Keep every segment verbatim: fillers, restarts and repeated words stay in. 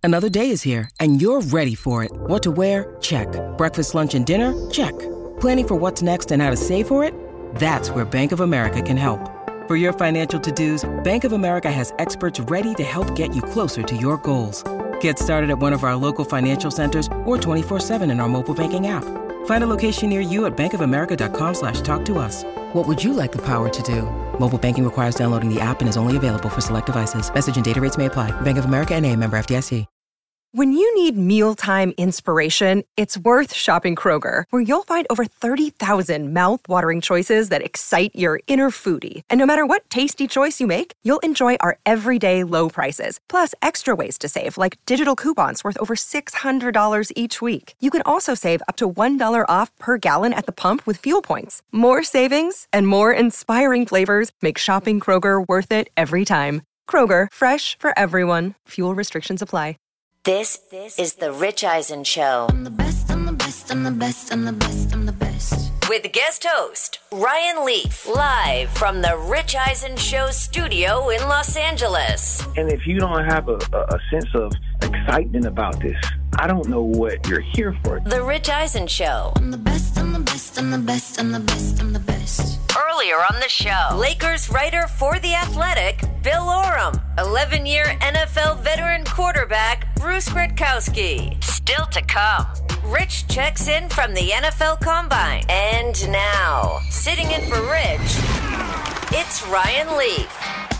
Another day is here, and you're ready for it. What to wear? Check. Breakfast, lunch, and dinner? Check. Planning for what's next and how to save for it? That's where Bank of America can help. For your financial to-dos, Bank of America has experts ready to help get you closer to your goals. Get started at one of our local financial centers or twenty-four seven in our mobile banking app. Find a location near you at bankofamerica.com slash talk to us. What would you like the power to do? Mobile banking requires downloading the app and is only available for select devices. Message and data rates may apply. Bank of America N A, member F D I C. When you need mealtime inspiration, it's worth shopping Kroger, where you'll find over thirty thousand mouth-watering choices that excite your inner foodie. And no matter what tasty choice you make, you'll enjoy our everyday low prices, plus extra ways to save, like digital coupons worth over six hundred dollars each week. You can also save up to one dollar off per gallon at the pump with fuel points. More savings and more inspiring flavors make shopping Kroger worth it every time. Kroger, fresh for everyone. Fuel restrictions apply. This, this is The Rich Eisen Show. I'm the best, I'm the best, I'm the best, I'm the best, I'm the best. With guest host, Ryan Leaf, live from The Rich Eisen Show studio in Los Angeles. And if you don't have a, a, a sense of excitement about this, I don't know what you're here for. The Rich Eisen Show. I'm the best, I'm the best, I'm the best, I'm the best, I'm the best. Earlier on the show, Lakers writer for The Athletic, Bill Oram, eleven-year N F L veteran quarterback, Bruce Gretkowski. Still to come, Rich checks in from the N F L Combine. And now, sitting in for Rich, it's Ryan Leaf.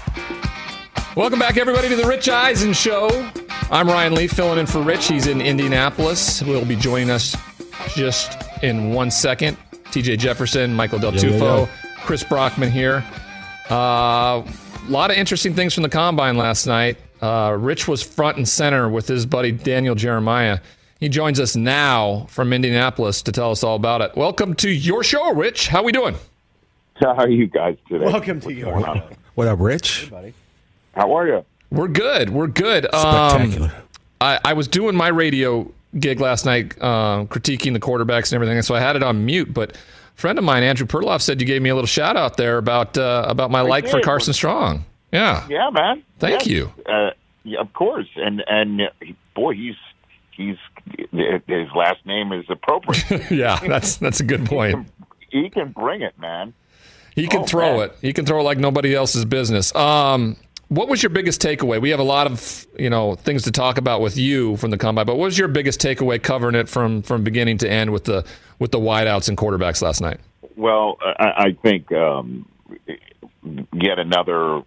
Welcome back, everybody, to The Rich Eisen Show. I'm Ryan Leaf, filling in for Rich. He's in Indianapolis. Will be joining us just in one second. T J Jefferson, Michael Del Tufo, yeah, yeah, yeah. Chris Brockman here. A uh, lot of interesting things from the Combine last night. Uh, Rich was front and center with his buddy Daniel Jeremiah. He joins us now from Indianapolis to tell us all about it. Welcome to your show, Rich. How we doing? How are you guys today? Welcome to your show. What up, Rich? Hey, buddy. How are you? We're good. We're good. Spectacular. Um, I, I was doing my radio gig last night, uh, critiquing the quarterbacks and everything, so I had it on mute, but a friend of mine, Andrew Perloff, said you gave me a little shout out there about uh, about my I like did. for Carson Strong. Yeah. Yeah, man. Thank yes. you. Uh, yeah, of course. And and boy, he's he's his last name is appropriate. Yeah, that's that's a good point. He can, he can bring it, man. He can oh, throw man. it. He can throw it like nobody else's business. Um, what was your biggest takeaway? We have a lot of you know things to talk about with you from the Combine, but what was your biggest takeaway covering it from, from beginning to end with the with the wideouts and quarterbacks last night? Well, I, I think um, yet another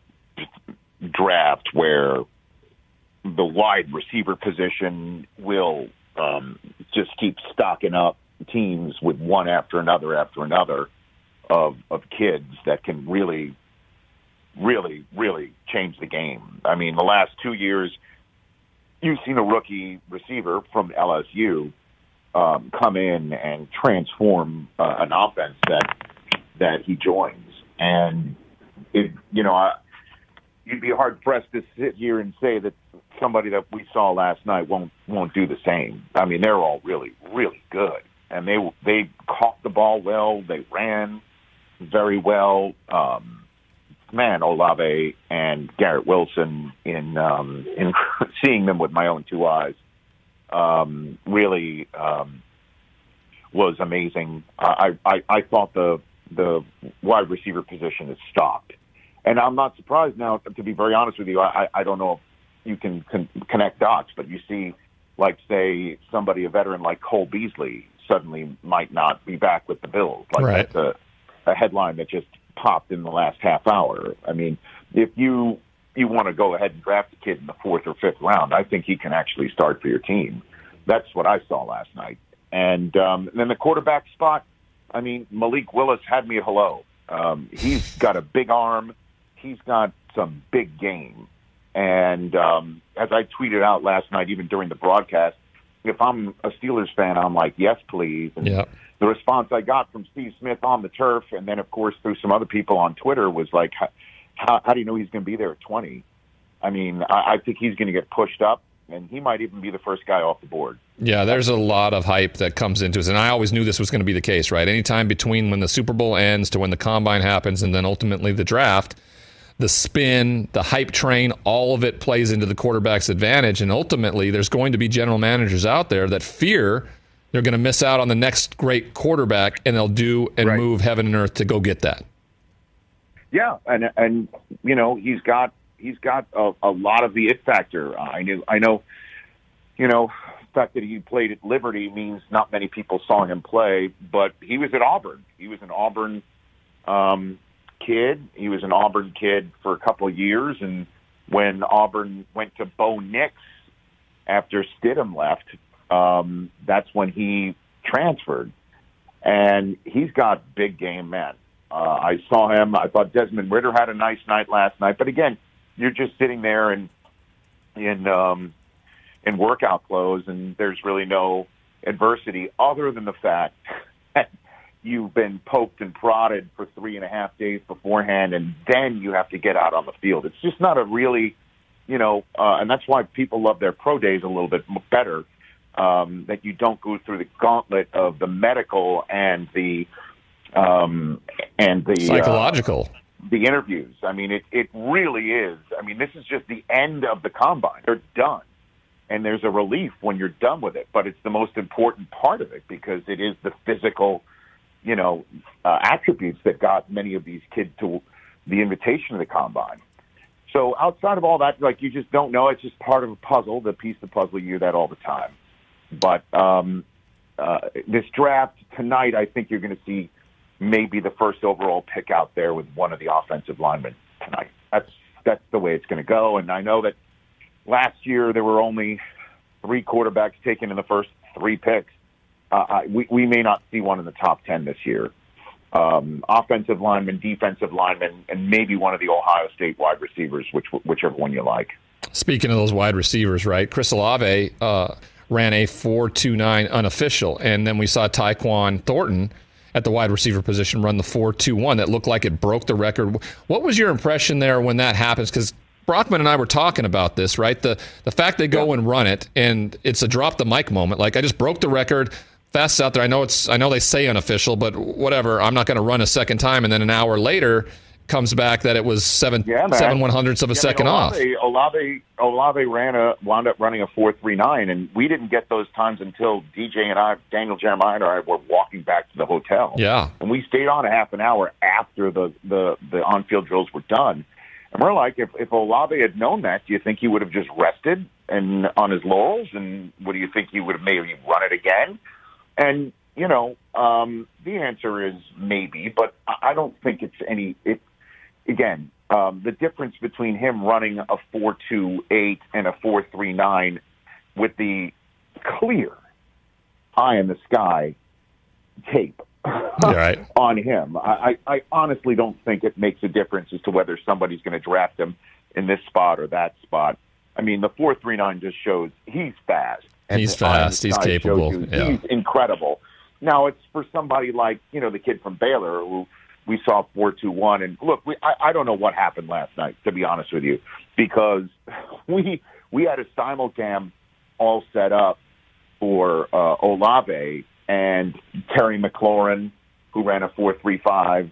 draft where the wide receiver position will um, just keep stocking up teams with one after another after another of of kids that can really, really, really change the game. I mean, the last two years, you've seen a rookie receiver from L S U um, come in and transform uh, an offense that that he joins. And, it, you know, I, you'd be hard-pressed to sit here and say that somebody that we saw last night won't won't do the same. I mean, they're all really, really good. And they they caught the ball well. They ran very well. Um, man, Olave and Garrett Wilson, in um, in seeing them with my own two eyes, um, really um, was amazing. I, I, I thought the the wide receiver position is stocked. And I'm not surprised now, to be very honest with you. I, I don't know if you can con- connect dots, but you see, like, say, somebody, a veteran like Cole Beasley, suddenly might not be back with the Bills. Like, right. That's a, a headline that just popped in the last half hour. I mean, if you you want to go ahead and draft a kid in the fourth or fifth round, I think he can actually start for your team. That's what I saw last night. And, um, and then the quarterback spot, I mean, Malik Willis had me hello. Um, he's got a big arm. He's got some big game. And um, as I tweeted out last night, even during the broadcast, if I'm a Steelers fan, I'm like, yes, please. And yeah. The response I got from Steve Smith on the turf, and then, of course, through some other people on Twitter, was like, how, how do you know he's going to be there at twenty? I mean, I, I think he's going to get pushed up, and he might even be the first guy off the board. Yeah, there's a lot of hype that comes into it, and I always knew this was going to be the case, right? Anytime between when the Super Bowl ends to when the Combine happens and then ultimately the draft, the spin, the hype train, all of it plays into the quarterback's advantage. And ultimately, there's going to be general managers out there that fear they're going to miss out on the next great quarterback, and they'll do and right. move heaven and earth to go get that. Yeah, and and you know he's got he's got a, a lot of the it factor. Uh, I knew I know, you know, the fact that he played at Liberty means not many people saw him play, but he was at Auburn. He was an Auburn um, kid. He was an Auburn kid for a couple of years, and when Auburn went to Bo Nix after Stidham left, um, that's when he transferred, and he's got big game men. Uh, I saw him. I thought Desmond Ridder had a nice night last night. But again, you're just sitting there in in um, in workout clothes, and there's really no adversity other than the fact that you've been poked and prodded for three and a half days beforehand, and then you have to get out on the field. It's just not a really, you know, uh, and that's why people love their pro days a little bit better, um, that you don't go through the gauntlet of the medical and the Um, and the psychological, uh, the interviews. I mean, it, it really is. I mean, this is just the end of the combine. They're done. And there's a relief when you're done with it, but it's the most important part of it because it is the physical, you know, uh, attributes that got many of these kids to the invitation of the combine. So outside of all that, like, you just don't know. It's just part of a puzzle, the piece of the puzzle. You hear that all the time. But um, uh, this draft tonight, I think you're going to see maybe the first overall pick out there with one of the offensive linemen tonight. That's that's the way it's going to go. And I know that last year there were only three quarterbacks taken in the first three picks. Uh, I, we, we may not see one in the top ten this year. Um, offensive lineman, defensive lineman, and maybe one of the Ohio State wide receivers, which whichever one you like. Speaking of those wide receivers, right? Chris Olave uh, ran a four two nine unofficial, and then we saw Tyquan Thornton at the wide receiver position run the four two one that looked like it broke the record. What was your impression there when that happens? Because Brockman and I were talking about this, right? The the fact they go and run it, and it's a drop the mic moment. Like, I just broke the record, fast out there. I know it's I know they say unofficial, but whatever. I'm not going to run a second time. And then an hour later comes back that it was seven yeah, seven one hundredths of a yeah, second Olave, off. Olave Olave ran a wound up running a four three nine, and we didn't get those times until D J and I, Daniel Jeremiah and I, were walking back to the hotel. Yeah, and we stayed on a half an hour after the the, the on field drills were done. And we're like, if if Olave had known that, do you think he would have just rested and on his laurels? And what do you think he would have maybe run it again? And you know, um, the answer is maybe, but I don't think it's any. It, Again, um, the difference between him running a four two eight and a four three nine with the clear eye in the sky tape right. on him, I, I honestly don't think it makes a difference as to whether somebody's going to draft him in this spot or that spot. I mean, the four three nine just shows he's fast. And he's fast. He's capable. Yeah. He's incredible. Now, it's for somebody like, you know, the kid from Baylor who we saw four two one. And look, we, I, I don't know what happened last night, to be honest with you, because we we had a simulcam all set up for uh, Olave and Terry McLaurin, who ran a four three five.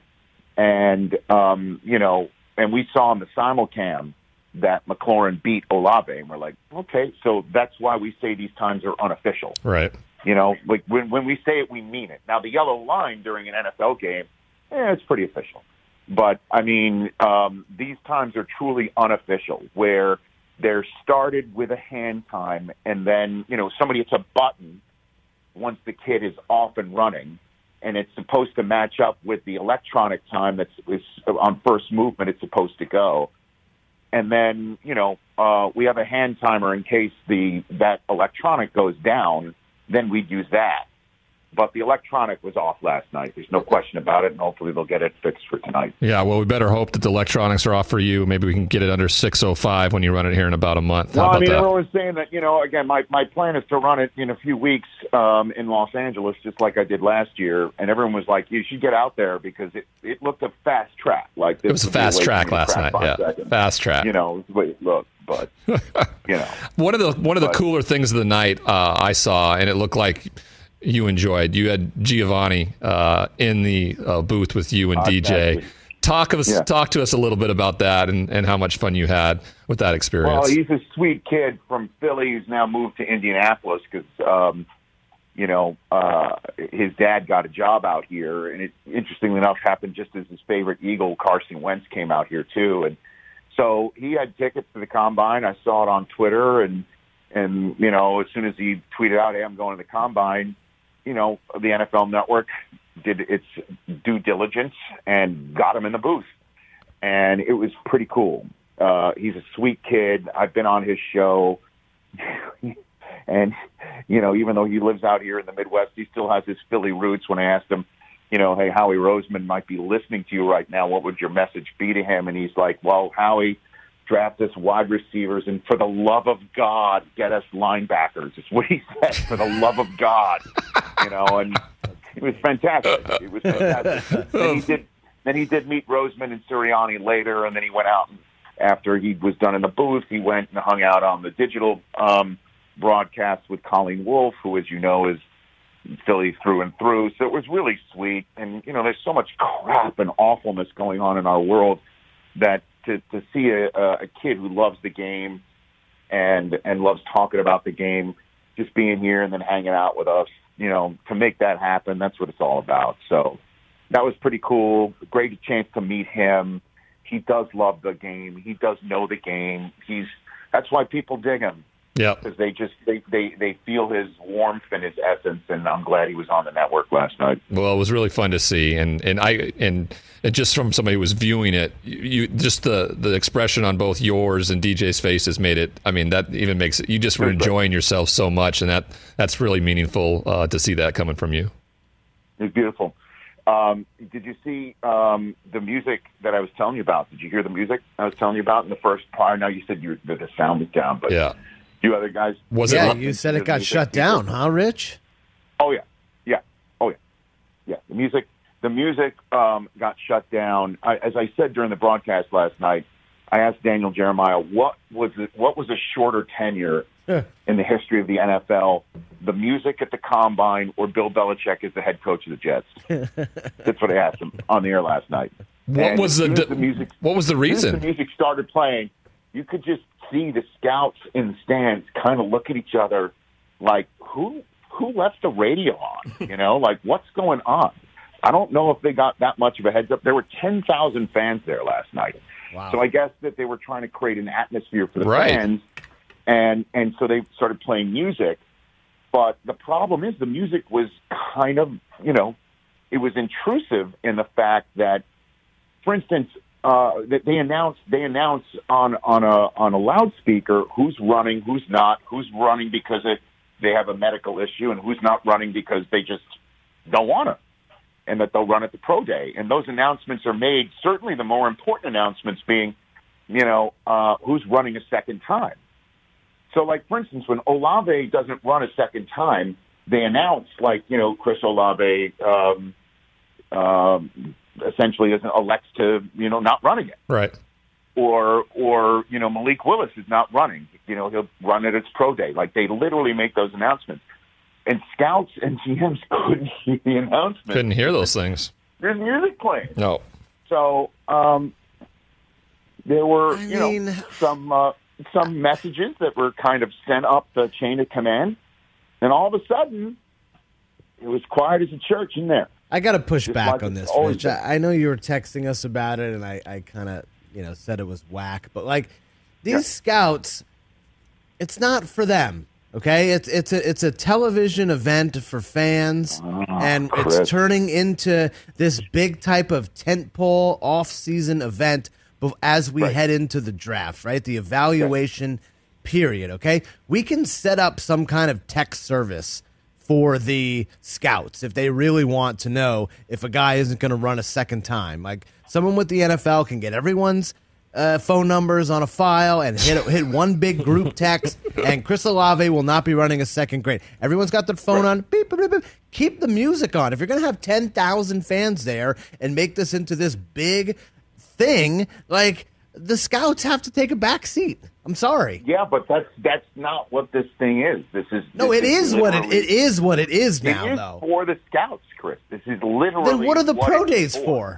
And, um, you know, and we saw on the simulcam that McLaurin beat Olave. And we're like, okay, so that's why we say these times are unofficial. Right. You know, like when, when we say it, we mean it. Now, the yellow line during an N F L game, yeah, it's pretty official. But, I mean, um, these times are truly unofficial, where they're started with a hand time, and then, you know, somebody hits a button once the kid is off and running, and it's supposed to match up with the electronic time that's is on first movement it's supposed to go. And then, you know, uh, we have a hand timer in case the that electronic goes down, then we'd use that. But the electronic was off last night. There's no question about it, and hopefully they'll get it fixed for tonight. Yeah, well, we better hope that the electronics are off for you. Maybe we can get it under six oh five when you run it here in about a month. How well, about I mean, that? everyone's saying that, you know, again, my, my plan is to run it in a few weeks um, in Los Angeles, just like I did last year. And everyone was like, you should get out there because it, it looked a fast track. Like this it was a fast track last night. Yeah, seconds. Fast track. You know, it's the way it looked. But, you know. One of the, one of the but, cooler things of the night uh, I saw, and it looked like you enjoyed. You had Giovanni uh, in the uh, booth with you and uh, D J. Exactly. Talk us, Yeah. talk to us a little bit about that and, and how much fun you had with that experience. Well, he's a sweet kid from Philly who's now moved to Indianapolis because, um, you know, uh, his dad got a job out here, and it, interestingly enough, happened just as his favorite Eagle, Carson Wentz, came out here too. And so he had tickets to the Combine. I saw it on Twitter, and and you know, as soon as he tweeted out, "Hey, I'm going to the Combine," you know, the N F L Network did its due diligence and got him in the booth, and it was pretty cool. Uh, he's a sweet kid. I've been on his show. And, you know, even though he lives out here in the Midwest, he still has his Philly roots. When I asked him, you know, hey, Howie Roseman might be listening to you right now, what would your message be to him? And he's like, well, Howie, draft us wide receivers, and for the love of God, get us linebackers. It's what he said, for the love of God. You know, and it was fantastic. It was fantastic. Then he did, then he did meet Roseman and Sirianni later, and then he went out, and after he was done in the booth, he went and hung out on the digital um broadcast with Colleen Wolfe, who, as you know, is Philly through and through. So it was really sweet. And, you know, there's so much crap and awfulness going on in our world that to, to see a, a kid who loves the game and and loves talking about the game, just being here and then hanging out with us, you know, to make that happen, that's what it's all about. So that was pretty cool. Great chance to meet him. He does love the game. He does know the game. He's that's why people dig him. Yeah, because they just they, they, they feel his warmth and his essence, and I'm glad he was on the network last night. Well, it was really fun to see, and and I and, and just from somebody who was viewing it, you just the, the expression on both yours and D J's faces made it. I mean, that even makes it. You just were enjoying yourself so much, and that that's really meaningful uh, to see that coming from you. It's beautiful. Um, did you see um, the music that I was telling you about? Did you hear the music I was telling you about in the first part? Now you said you that the sound was down, but yeah. You other guys? Was yeah, it? You said it got shut down, huh, Rich? Oh yeah, yeah, oh yeah, yeah. The music, the music um, got shut down. I, as I said during the broadcast last night, I asked Daniel Jeremiah what was it, what was a shorter tenure yeah. in the history of the N F L: the music at the Combine or Bill Belichick as the head coach of the Jets? That's what I asked him on the air last night. What and was the, the music? What was the reason? As the music started playing, you could just see the scouts in the stands kind of look at each other like, who who left the radio on? You know, like, what's going on? I don't know if they got that much of a heads up. There were ten thousand fans there last night. Wow. So I guess that they were trying to create an atmosphere for the right. fans, and and so they started playing music. But the problem is the music was kind of, you know, it was intrusive in the fact that, for instance, Uh, that they announce they announce on on a on a loudspeaker who's running, who's not, who's running because it, they have a medical issue, and who's not running because they just don't want to, and that they'll run at the pro day. And those announcements are made. Certainly, the more important announcements being, you know, uh, who's running a second time. So, like for instance, when Olave doesn't run a second time, they announce like you know Chris Olave. Um, um, essentially isn't elects to, you know, not running it. Right. Or, or, you know, Malik Willis is not running. You know, he'll run it at its pro day. Like, they literally make those announcements. And scouts and G Ms couldn't hear the announcements. Couldn't hear those things. There's music playing. No. So, um, there were, I you mean... know, some, uh, some messages that were kind of sent up the chain of command. And all of a sudden, it was quiet as a church in there. I got to push Just back like on this, always Rich. I, I know you were texting us about it, and I, I kind of, you know, said it was whack. But like these yeah. scouts, it's not for them. Okay, it's it's a it's a television event for fans, oh, and Chris. it's turning into this big type of tentpole off-season event as we right. head into the draft. Right, the evaluation okay. period. Okay, we can set up some kind of text service for the scouts if they really want to know if a guy isn't going to run a second time. Like someone with the N F L can get everyone's uh, phone numbers on a file and hit hit one big group text, and Chris Olave will not be running a second grade. Everyone's got their phone on. Beep, beep, beep, beep. Keep the music on. If you're going to have ten thousand fans there and make this into this big thing, like the scouts have to take a back seat. I'm sorry. Yeah, but that's that's not what this thing is. This is no. This it is, is what it it is. What it is now, it is though. For the scouts, Chris. This is literally. Then what are the what pro days for? for?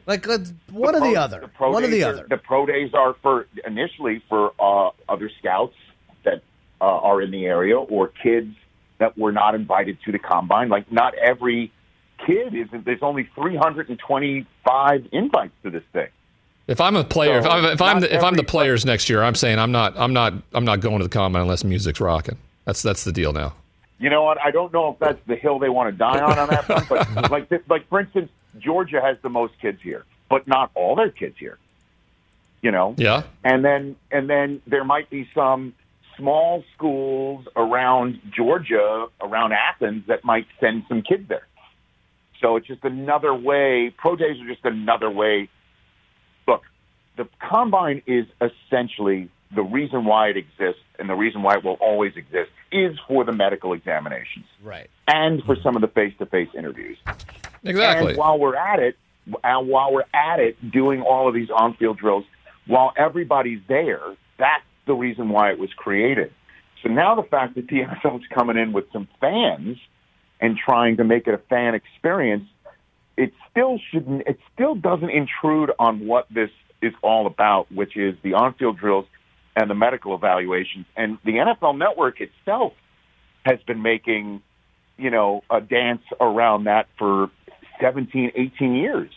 Like, let's, one the or pro, the other. The pro one or the are, other. The pro days are for initially for uh, other scouts that uh, are in the area or kids that were not invited to the combine. Like, not every kid is. There's only three hundred twenty-five invites to this thing. If I'm a player, So, if I'm if I'm not the, if I'm the every- players next year, I'm saying I'm not I'm not I'm not going to the combine unless music's rocking. That's that's the deal now. You know what? I don't know if that's the hill they want to die on on that front, but like this, like for instance, Georgia has the most kids here, but not all their kids here. You know? Yeah. And then and then there might be some small schools around Georgia, around Athens, that might send some kids there. So it's just another way. Pro days are just another way. Look, the combine is essentially the reason why it exists, and the reason why it will always exist is for the medical examinations, Right. and for some of the face-to-face interviews. Exactly. And while we're at it, and while we're at it, doing all of these on-field drills, while everybody's there, that's the reason why it was created. So now the fact that the N F L is coming in with some fans and trying to make it a fan experience, it still shouldn't. It still doesn't intrude on what this is all about, which is the on-field drills and the medical evaluations. And the N F L Network itself has been making, you know, a dance around that for seventeen, eighteen years.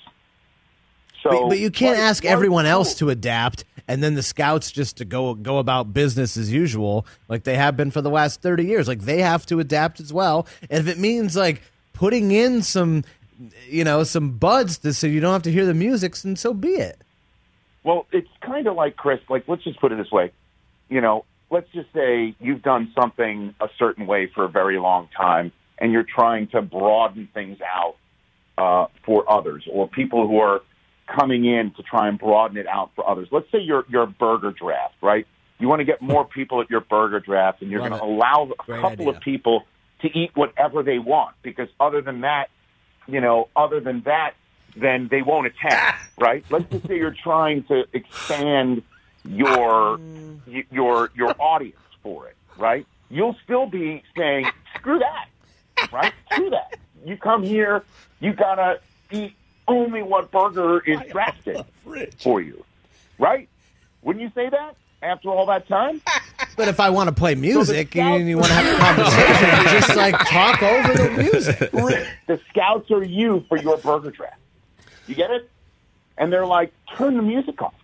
So, But, but you can't what- ask what- everyone else to adapt, and then the scouts just to go go about business as usual, like they have been for the last thirty years. Like, they have to adapt as well. And if it means like putting in some, you know, some buds to so you don't have to hear the music, then so be it. Well, it's kind of like, Chris, like, let's just put it this way. You know, let's just say you've done something a certain way for a very long time, and you're trying to broaden things out uh, for others, or people who are coming in to try and broaden it out for others. Let's say you're, you're a burger draft, right? You want to get more people at your burger draft, and you're Love going to it. allow a Great couple idea. of people to eat whatever they want, because other than that, you know, other than that, then they won't attend, right? Let's just say you're trying to expand your your your audience for it, right? You'll still be saying, screw that, right? Screw that. You come here, you gotta eat only what burger is drafted for you, right? Wouldn't you say that after all that time? But if I want to play music scouts- and you want to have a conversation, just like talk over the music. The scouts are you for your burger draft. You get it? And they're like, turn the music off.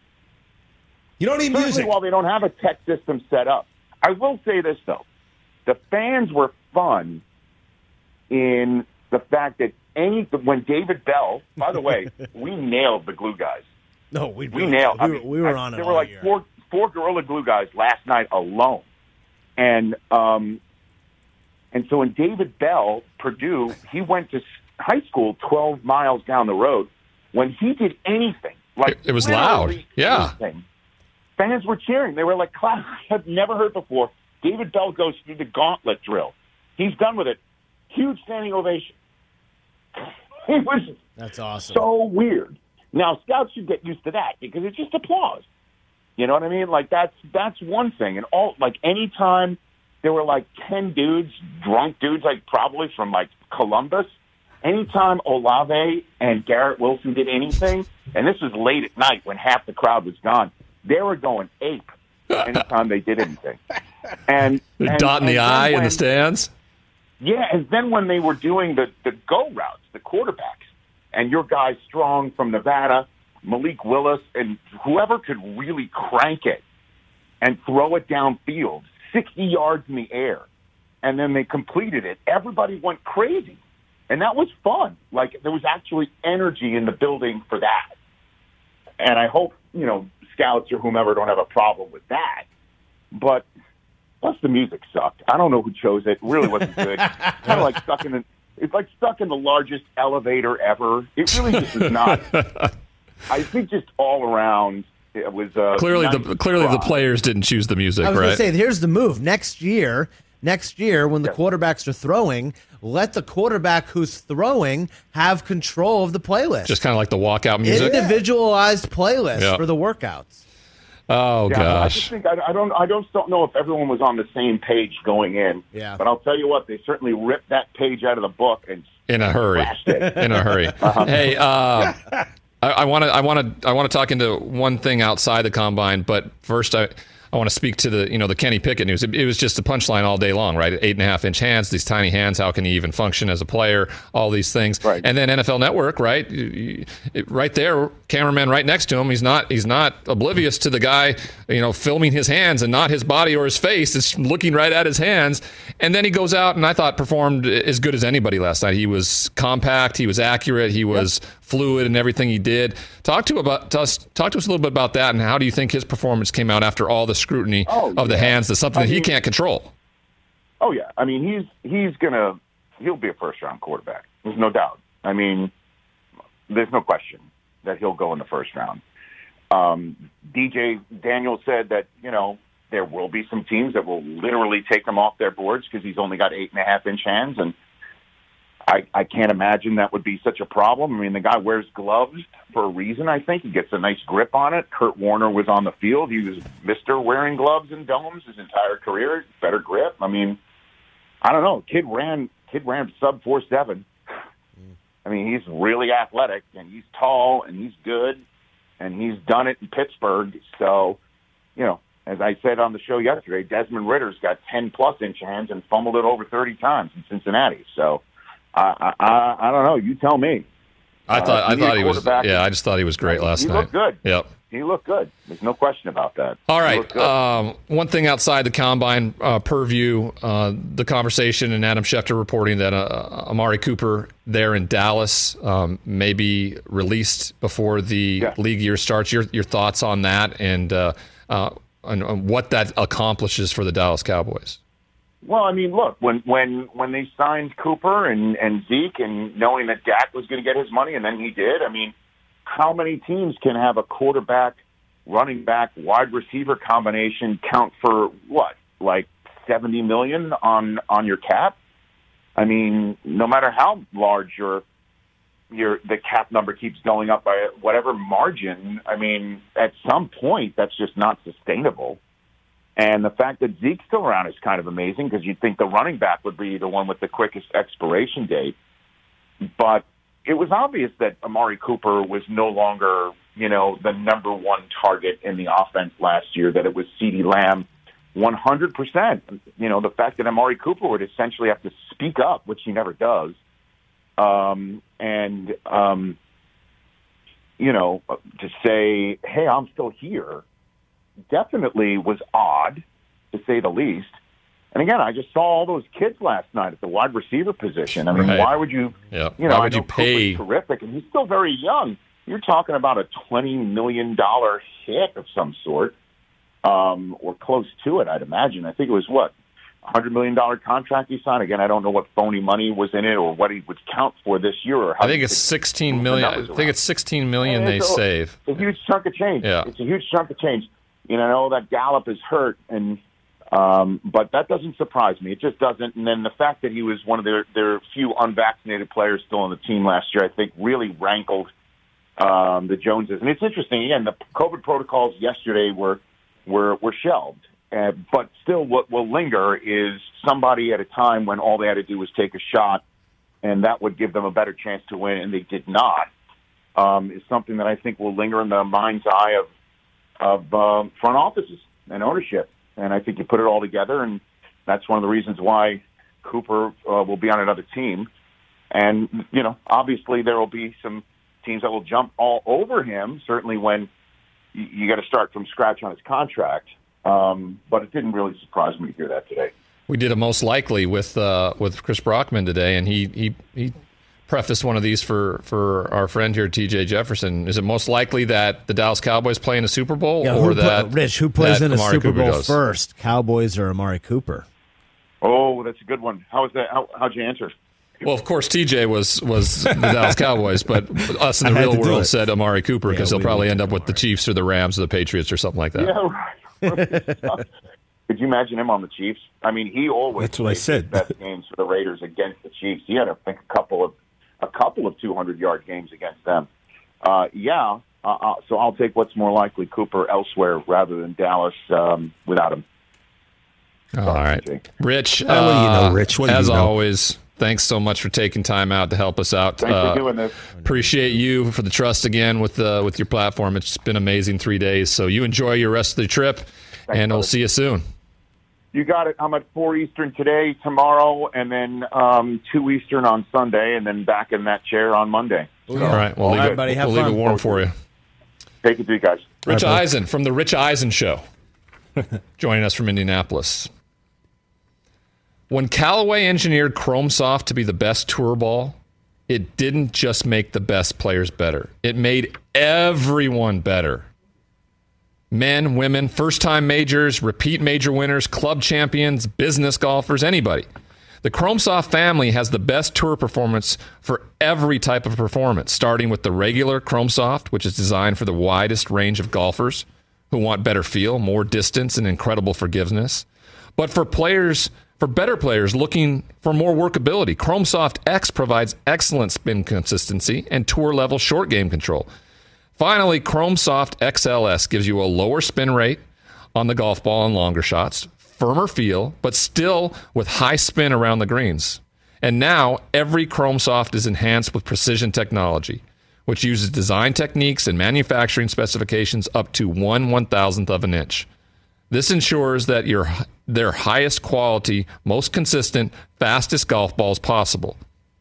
You don't need Certainly music. while they don't have a tech system set up. I will say this, though. The fans were fun in the fact that any when David Bell, by the way, we nailed the glue guys. No, we We nailed We, I were- mean, we were I- on it. There were all like year. four four Gorilla Glue guys last night alone. And um, and so when David Bell, Purdue, he went to high school twelve miles down the road. When he did anything, like It- it was loud. literally Yeah. anything, fans were cheering. They were like, "Class, I've never heard before." David Bell goes through the gauntlet drill. He's done with it. Huge standing ovation. It was That's awesome. so weird. Now, scouts should get used to that because it's just applause. You know what I mean? Like, that's that's one thing. And all like anytime there were like ten dudes, drunk dudes, like probably from like Columbus. Anytime Olave and Garrett Wilson did anything, and this was late at night when half the crowd was gone, they were going ape anytime they did anything. And, They're and dotting and the then I in when- the stands. yeah, and then when they were doing the, the go routes, the quarterbacks, and your guy Strong from Nevada, Malik Willis, and whoever could really crank it and throw it downfield, sixty yards in the air, and then they completed it, everybody went crazy. And that was fun. Like, there was actually energy in the building for that. And I hope, you know, scouts or whomever don't have a problem with that. But plus the music sucked. I don't know who chose it. It really wasn't good. Kind of like stuck in the, it's like stuck in the largest elevator ever. It really just is not. I think just all around it was uh, Clearly, nice the clearly the try. players didn't choose the music, I was right? going to say, here's the move. Next year, next year, when the Yes. quarterbacks are throwing, let the quarterback who's throwing have control of the playlist. Just kind of like the walkout music. Individualized playlist Yeah. for the workouts. Oh Yeah, I just gosh. think I, I don't. I just don't know if everyone was on the same page going in. Yeah. But I'll tell you what, they certainly ripped that page out of the book and In a hurry. slashed it. In a hurry. Uh-huh. Hey, uh, I want to I want to I want to talk into one thing outside the combine, but first I. I want to speak to the, you know, the Kenny Pickett news. It, it was just a punchline all day long, right? Eight and a half inch hands, these tiny hands. How can he even function as a player? All these things, right. And then N F L Network, right, right there, cameraman right next to him. He's not, he's not oblivious to the guy, you know, filming his hands and not his body or his face. It's looking right at his hands, and then he goes out and I thought performed as good as anybody last night. He was compact, he was accurate, he was. Yep. Fluid in everything he did. Talk to about to us. Talk to us a little bit about that, and how do you think his performance came out after all the scrutiny oh, of the yeah. hands? That's something I that he mean, can't control. Oh yeah, I mean he's he's gonna he'll be a first round quarterback. There's no doubt. I mean, there's no question that he'll go in the first round. Um, D J Daniels said that you know there will be some teams that will literally take him off their boards because he's only got eight and a half inch hands and. I, I can't imagine that would be such a problem. I mean, the guy wears gloves for a reason, I think. He gets a nice grip on it. Kurt Warner was on the field. He was Mister wearing gloves and domes his entire career. Better grip. I mean, I don't know. Kid ran kid ran sub four seven. I mean, he's really athletic, and he's tall, and he's good, and he's done it in Pittsburgh. So, you know, as I said on the show yesterday, Desmond Ritter's got ten-plus inch hands and fumbled it over thirty times in Cincinnati. So, I, I I don't know. You tell me. I thought uh, I thought he was. Yeah, I just thought he was great last he night. He looked good. Yep. He looked good. There's no question about that. All right. Um, one thing outside the combine uh, purview, uh, the conversation and Adam Schefter reporting that uh, Amari Cooper there in Dallas um, may be released before the yeah. league year starts. Your your thoughts on that and uh, uh, on, on what that accomplishes for the Dallas Cowboys? Well, I mean, look, when when when they signed Cooper and, and Zeke and knowing that Dak was going to get his money, and then he did, I mean, how many teams can have a quarterback, running back, wide receiver combination count for what, like seventy million on on your cap? I mean, no matter how large your your the cap number keeps going up by whatever margin, I mean, at some point that's just not sustainable. And the fact that Zeke's still around is kind of amazing because you'd think the running back would be the one with the quickest expiration date. But it was obvious that Amari Cooper was no longer, you know, the number one target in the offense last year, that it was CeeDee Lamb one hundred percent. You know, the fact that Amari Cooper would essentially have to speak up, which he never does, um, and, um, you know, to say, hey, I'm still here, definitely was odd, to say the least. And again, I just saw all those kids last night at the wide receiver position. I mean, right. why would you, yep. you know, why would I know you pay? Cooper's terrific, and he's still very young. You're talking about a twenty million dollars hit of some sort, um, or close to it, I'd imagine. I think it was, what, a one hundred million dollars contract he signed? Again, I don't know what phony money was in it or what he would count for this year. Or how I think it's sixteen million dollars. I think it's sixteen million dollars they it's a, save. It's a huge chunk of change. Yeah. It's a huge chunk of change. You know, I know that Gallup is hurt, and um, but that doesn't surprise me. It just doesn't. And then the fact that he was one of their, their few unvaccinated players still on the team last year, I think, really rankled um, the Joneses. And it's interesting. Again, the COVID protocols yesterday were were, were shelved. Uh, but still, what will linger is somebody at a time when all they had to do was take a shot, and that would give them a better chance to win, and they did not, um, is something that I think will linger in the mind's eye of of um, front offices and ownership. And I think you put it all together, and that's one of the reasons why Cooper uh, will be on another team. And, you know, obviously there will be some teams that will jump all over him, certainly when you, you got to start from scratch on his contract. Um, but it didn't really surprise me to hear that today. We did a most likely with uh, with Chris Brockman today, and he he he prefaced one of these for, for our friend here, T J Jefferson. Is it most likely that the Dallas Cowboys play in a Super Bowl, yeah, or who that put, Rich, who plays in a Amari Super Cooper Bowl goes? first, Cowboys or Amari Cooper? Oh, that's a good one. How was that? How, how'd you answer? Well, of course, T J was was the Dallas Cowboys, but us in the real world said Amari Cooper because yeah, he'll probably we end up with the Chiefs or the Rams or the Patriots or something like that. Yeah, right. Could you imagine him on the Chiefs? I mean, he always That's what I said. His best games for the Raiders against the Chiefs. He had, I think, a couple of a couple of two hundred yard games against them. Uh, yeah, uh, uh, so I'll take what's more likely, Cooper elsewhere rather than Dallas um, without him. All right, Rich. Uh, what do you know, uh, Rich? What do as you know? always, thanks so much for taking time out to help us out. Thanks uh, for doing this. Appreciate you for the trust again with uh, with your platform. It's been amazing three days. So you enjoy your rest of the trip, Thanks, and brother. we'll see you soon. You got it. I'm at four Eastern today, tomorrow, and then um, two Eastern on Sunday, and then back in that chair on Monday. So, all right, we'll, all leave, right, it, buddy, have we'll leave fun. it warm for you. Take it to you guys. Rich right, Eisen from the Rich Eisen Show, joining us from Indianapolis. When Callaway engineered ChromeSoft to be the best tour ball, it didn't just make the best players better. It made everyone better. Men, women, first-time majors, repeat major winners, club champions, business golfers, anybody. The ChromeSoft family has the best tour performance for every type of performance, starting with the regular ChromeSoft, which is designed for the widest range of golfers who want better feel, more distance, and incredible forgiveness. But for players, for better players looking for more workability, ChromeSoft X provides excellent spin consistency and tour-level short game control. Finally, ChromeSoft X L S gives you a lower spin rate on the golf ball and longer shots, firmer feel, but still with high spin around the greens. And now, every ChromeSoft is enhanced with precision technology, which uses design techniques and manufacturing specifications up to one one-thousandth of an inch. This ensures that your their highest quality, most consistent, fastest golf balls possible.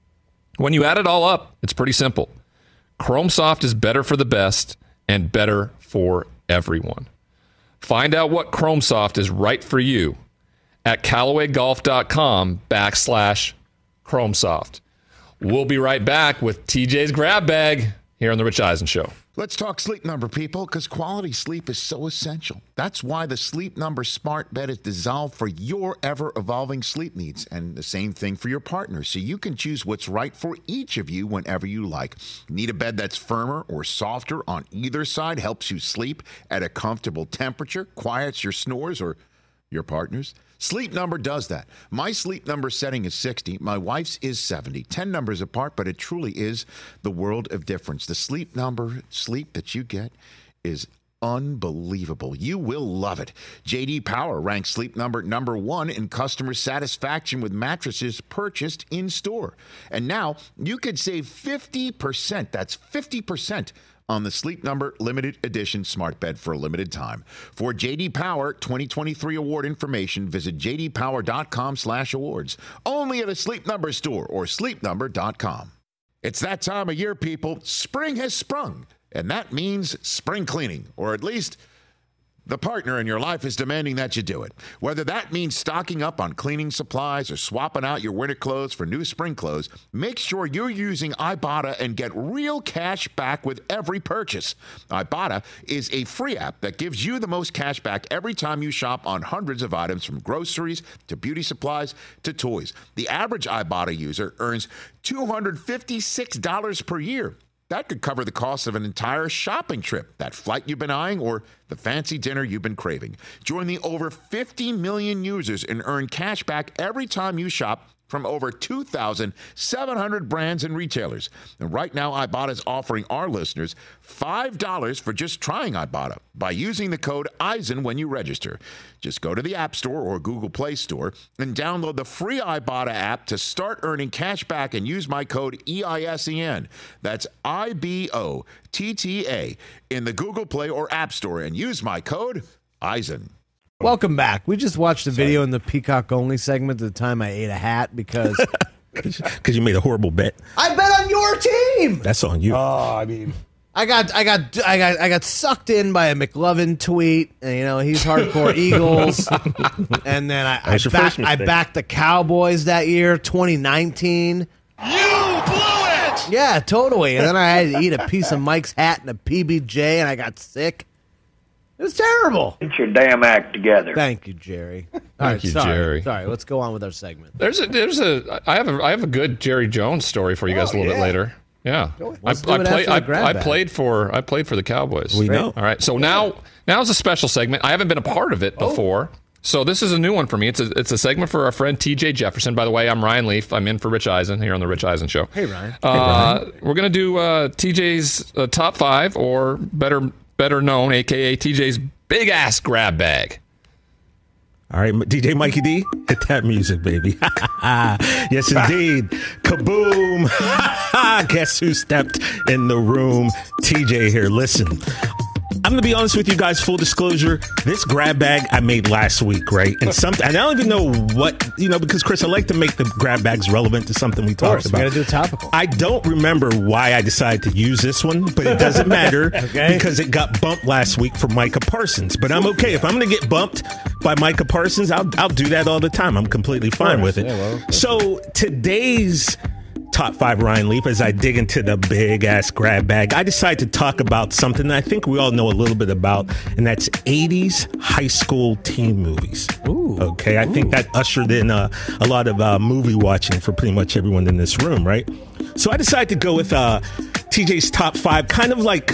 When you add it all up, it's pretty simple. ChromeSoft is better for the best and better for everyone. Find out what ChromeSoft is right for you at CallawayGolf.com backslash ChromeSoft. We'll be right back with T J's Grab Bag here on The Rich Eisen Show. Let's talk Sleep Number, people, because quality sleep is so essential. That's why the Sleep Number smart bed is designed for your ever-evolving sleep needs, and the same thing for your partner, so you can choose what's right for each of you whenever you like. Need a bed that's firmer or softer on either side, helps you sleep at a comfortable temperature, quiets your snores or your partner's? Sleep Number does that. My Sleep Number setting is sixty. My wife's is seventy. ten numbers apart, but it truly is the world of difference. The Sleep Number sleep that you get is unbelievable. You will love it. J D Power ranks Sleep Number number one in customer satisfaction with mattresses purchased in store. And now you could save fifty percent. That's fifty percent on the Sleep Number limited edition smart bed for a limited time. For J D Power twenty twenty-three award information, visit jdpower.com slash awards. Only at a Sleep Number store or sleep number dot com. It's that time of year, people. Spring has sprung, and that means spring cleaning, or at least the partner in your life is demanding that you do it. Whether that means stocking up on cleaning supplies or swapping out your winter clothes for new spring clothes, make sure you're using Ibotta and get real cash back with every purchase. Ibotta is a free app that gives you the most cash back every time you shop on hundreds of items, from groceries to beauty supplies to toys. The average Ibotta user earns two hundred fifty-six dollars per year. That could cover the cost of an entire shopping trip, that flight you've been eyeing, or the fancy dinner you've been craving. Join the over fifty million users and earn cash back every time you shop from over two thousand seven hundred brands and retailers. And right now, Ibotta is offering our listeners five dollars for just trying Ibotta by using the code Eisen when you register. Just go to the App Store or Google Play Store and download the free Ibotta app to start earning cash back and use my code E I S E N. That's I B O T T A in the Google Play or App Store and use my code Eisen. Welcome back. We just watched a video in the Peacock Only segment at the time I ate a hat because because you made a horrible bet. I bet on your team. That's on you. Oh, I mean, I got, I got, I got, I got sucked in by a McLovin tweet, and you know he's hardcore Eagles, and then I, I, back, I backed the Cowboys that year, twenty nineteen. You blew it. Yeah, totally. And then I had to eat a piece of Mike's hat and a P B J, and I got sick. It was terrible. Get your damn act together. Thank you, Jerry. All Thank right, you, sorry, Jerry. Sorry, let's go on with our segment. There's a there's a I have a I have a good Jerry Jones story for you guys Oh, a little yeah. bit later. Yeah, I, Let's do I it played. after the I, grab I bag. played for. I played for the Cowboys. We know. All right. So now, now is a special segment. I haven't been a part of it before, so this is a new one for me. It's a it's a segment for our friend T J Jefferson. By the way, I'm Ryan Leaf. I'm in for Rich Eisen here on the Rich Eisen Show. Hey, Ryan. Uh, Hey, Ryan. We're gonna do uh, T J's uh, top five, or better better known, aka T J's big ass grab bag. All right, D J Mikey D, hit that music, baby. Yes, indeed. Kaboom. Guess who stepped in the room? T J here. Listen, I'm going to be honest with you guys, full disclosure, this grab bag I made last week, right? And something, and I don't even know what, you know, because Chris, I like to make the grab bags relevant to something we talked about. We got to do a topical. I don't remember why I decided to use this one, but it doesn't matter okay. because it got bumped last week for Micah Parsons. But I'm okay. If I'm going to get bumped by Micah Parsons, I'll, I'll do that all the time. I'm completely fine with it. Yeah, well, so today's Top five Ryan Leaf, as I dig into the big-ass grab bag, I decided to talk about something that I think we all know a little bit about, and that's eighties high school teen movies. Ooh. Okay, I Ooh. think that ushered in uh, a lot of uh, movie watching for pretty much everyone in this room, right? So I decided to go with uh, T J's top five, kind of like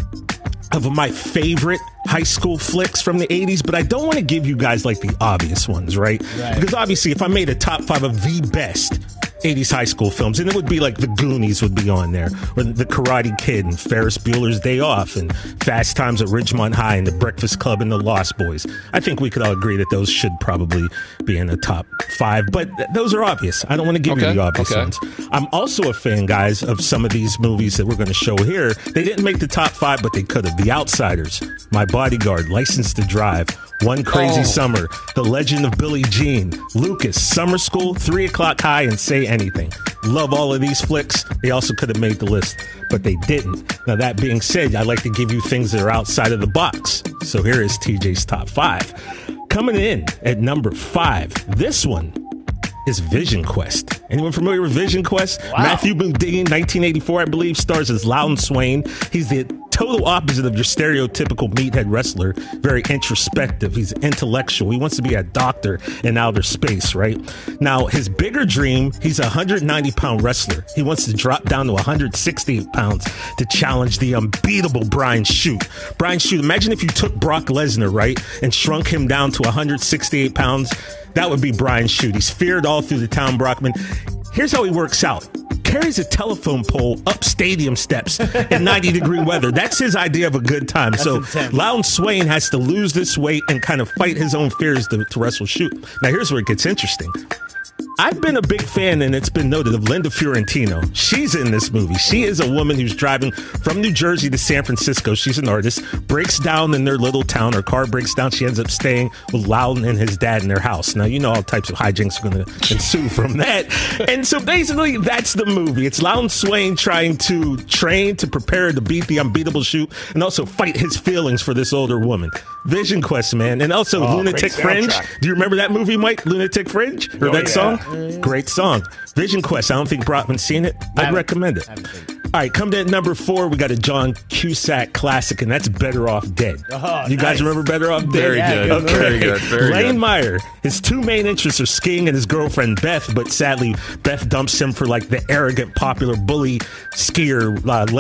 of my favorite high school flicks from the eighties, but I don't want to give you guys like the obvious ones, right? right? Because obviously if I made a top five of the best eighties high school films, and it would be like The Goonies would be on there, or The Karate Kid, and Ferris Bueller's Day Off, and Fast Times at Ridgemont High, and The Breakfast Club, and The Lost Boys. I think we could all agree that those should probably be in the top five, but th- those are obvious. I don't want to give okay. you the obvious okay. ones. I'm also a fan, guys, of some of these movies that we're going to show here. They didn't make the top five, but they could have. The Outsiders, My Bodyguard, License to Drive, One Crazy oh. Summer, The Legend of Billie Jean, Lucas, Summer School, Three O'Clock High, and Say Anything. Love all of these flicks. They also could have made the list, but they didn't. Now, that being said, I like to give you things that are outside of the box. So here is T J's top five. Coming in at number five, this one is Vision Quest. Anyone familiar with Vision Quest? Wow. Matthew Modine, nineteen eighty-four, I believe, stars as Loudon Swain. He's the total opposite of your stereotypical meathead wrestler. Very introspective. He's intellectual. He wants to be a doctor in outer space, right? Now, his bigger dream, he's a one hundred ninety pound wrestler. He wants to drop down to one hundred sixty-eight pounds to challenge the unbeatable Brian Shute. Brian Shute, imagine if you took Brock Lesnar, right, and shrunk him down to one hundred sixty-eight pounds. That would be Brian Shute. He's feared all through the town, Brockman. Here's how he works out. Carries a telephone pole up stadium steps in ninety degree weather. That's his idea of a good time. That's so intense. Loudon Swain has to lose this weight and kind of fight his own fears to, to wrestle Shute. Now, here's where it gets interesting. I've been a big fan, and it's been noted, of Linda Fiorentino. She's in this movie. She is a woman who's driving from New Jersey to San Francisco. She's an artist. Breaks down in their little town. Her car breaks down. She ends up staying with Loudon and his dad in their house. Now, you know all types of hijinks are going to ensue from that. And so basically, that's the movie. It's Loudon Swain trying to train to prepare to beat the unbeatable Shute and also fight his feelings for this older woman. Vision Quest, man. And also oh, Lunatic Fringe. Do you remember that movie, Mike? Lunatic Fringe? Or oh, that yeah. song? Great song. Vision Quest. I don't think Brockman's seen it. I'd recommend it. All right, come to number four. We got a John Cusack classic, and that's Better Off Dead. Oh, you guys nice. remember Better Off Dead? Very yeah, good. Okay. Very good. Very Lane good. Meyer. His two main interests are skiing and his girlfriend Beth, but sadly, Beth dumps him for like the arrogant, popular bully skier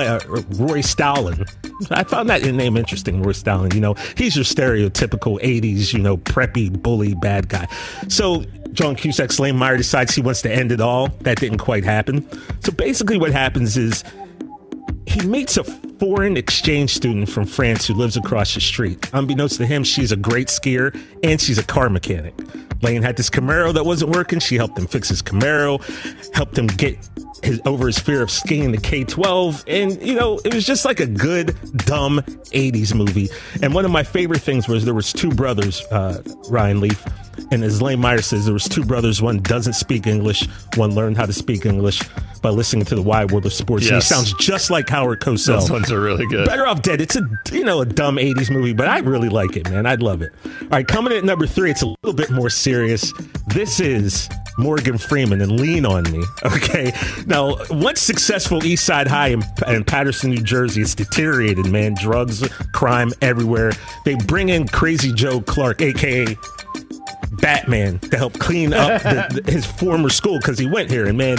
uh, Roy Stalin. I found that name interesting, Roy Stalin. You know, he's your stereotypical eighties, you know, preppy, bully, bad guy. So John Cusack's Lane Meyer decides he wants to end it all. That didn't quite happen. So basically what happens is he meets a foreign exchange student from France who lives across the street. Unbeknownst to him, she's a great skier and she's a car mechanic. Lane had this Camaro that wasn't working. She helped him fix his Camaro, helped him get his over his fear of skiing the K twelve. And, you know, it was just like a good, dumb eighties movie. And one of my favorite things was there was two brothers, uh, Ryan Leaf. And as Lane Meyer says, there was two brothers. One doesn't speak English. One learned how to speak English by listening to The Wide World of Sports. Yes. And he sounds just like Howard Cosell. Those ones are really good. Better Off Dead. It's a, you know, a dumb eighties movie, but I really like it, man. I'd love it. All right, coming in at number three, it's a little bit more serious. This is Morgan Freeman and Lean on Me. Okay. Now, once successful East Side High in, in Patterson, New Jersey, it's deteriorated, man. Drugs, crime everywhere. They bring in Crazy Joe Clark, a k a. Batman, to help clean up the, the, his former school, because he went here. And, man,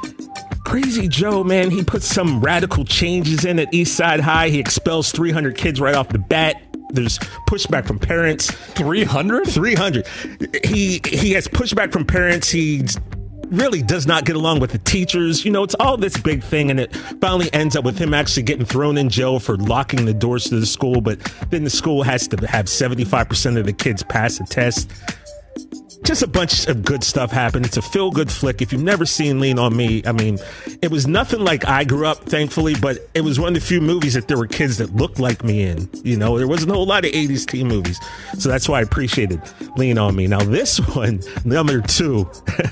Crazy Joe, man, he puts some radical changes in at East Side High. He expels three hundred kids right off the bat. There's pushback from parents. three hundred? three hundred. He, he has pushback from parents. He really does not get along with the teachers. You know, it's all this big thing, and it finally ends up with him actually getting thrown in jail for locking the doors to the school. But then the school has to have seventy-five percent of the kids pass a test. just a bunch of good stuff happened. It's a feel-good flick. If you've never seen Lean on Me, I mean, it was nothing like I grew up, thankfully, but it was one of the few movies that there were kids that looked like me in. You know, there wasn't a whole lot of eighties teen movies. So that's why I appreciated Lean on Me. Now, this one, number two,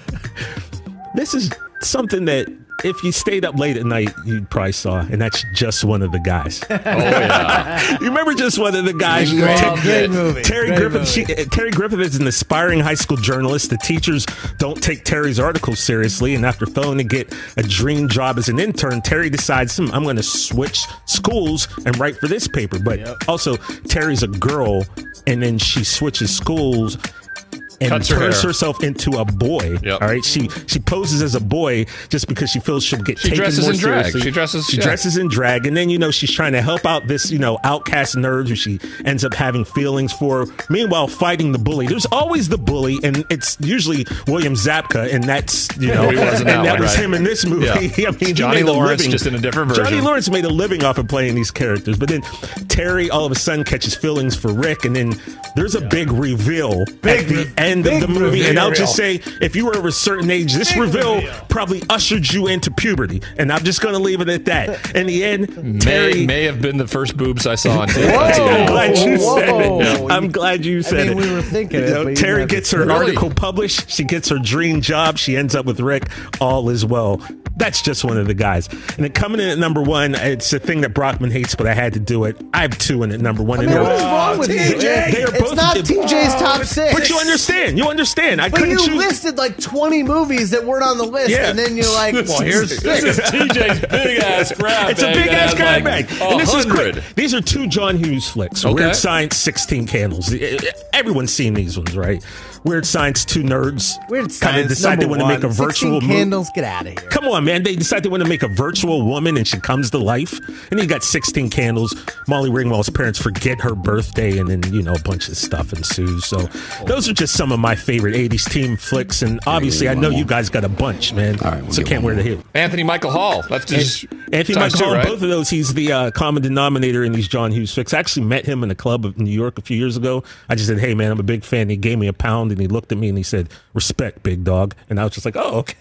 this is something that if you stayed up late at night, you probably saw, and that's Just One of the Guys. Oh, yeah. You remember Just One of the Guys? Great, great movie. Terry Great Griffith. movie. She, uh, Terry Griffith is an aspiring high school journalist. The teachers don't take Terry's articles seriously, and after failing to get a dream job as an intern, Terry decides, hmm, I'm going to switch schools and write for this paper. But Yep. also, Terry's a girl, and then she switches schools and Cuts her turns hair. herself into a boy. Yep. All right, she she poses as a boy just because she feels she'll get She taken dresses more in drag. seriously. She dresses- She yeah. dresses in drag, and then you know she's trying to help out this you know outcast nerd who she ends up having feelings for. Meanwhile, fighting the bully. There's always the bully, and it's usually William Zabka, and that's you know, He was in and that that one, was right? him in this movie. Yeah. I mean, he Johnny made a Lawrence, living- just in a different version. Johnny Lawrence made a living off of playing these characters, but then Terry all of a sudden catches feelings for Rick, and then there's a big reveal Big at the re- end of big the movie. And I'll reveal. just say, if you were of a certain age, this Big reveal, reveal. probably ushered you into puberty. And I'm just going to leave it at that. In the end, Terry. May, may have been the first boobs I saw on T V. Whoa. I'm glad you said Whoa. it. I'm glad you said I mean, it. we were thinking You it, know, but you Terry never- gets her Really? article published. She gets her dream job. She ends up with Rick. All is well. That's Just One of the Guys. And then coming in at number one, it's a thing that Brockman hates, but I had to do it. I have two in at number one. I and mean, they're- what is wrong with you? T J, they are It's both- not T J's top six. But you understand. You understand. I But couldn't you choose. listed like twenty movies that weren't on the list, Yeah. and then you're like, well, here's This six. is T J's big ass grab It's a bag big that ass has, grab like, bag. And this is a hundred. quick. These are two John Hughes flicks. Okay. Weird Science, sixteen Candles. Everyone's seen these ones, right? Weird Science, two nerds. Weird kind Science, of decide they number want to make a one. virtual sixteen mo- Candles, get out of here. Come on, man. They decide they want to make a virtual woman and she comes to life. And then you got sixteen Candles. Molly Ringwald's parents forget her birthday and then, you know, a bunch of stuff ensues. So those are just some of my favorite eighties team flicks. And obviously, I know you guys got a bunch, man. All right, we'll so get can't one wear the more. hit. Anthony Michael Hall. That's just Anthony times Michael two, Hall, right? both of those, he's the uh, common denominator in these John Hughes flicks. I actually met him in a club in New York a few years ago. I just said, hey, man, I'm a big fan. He gave me a pound and he looked at me and he said, respect, big dog. And I was just like, oh, okay.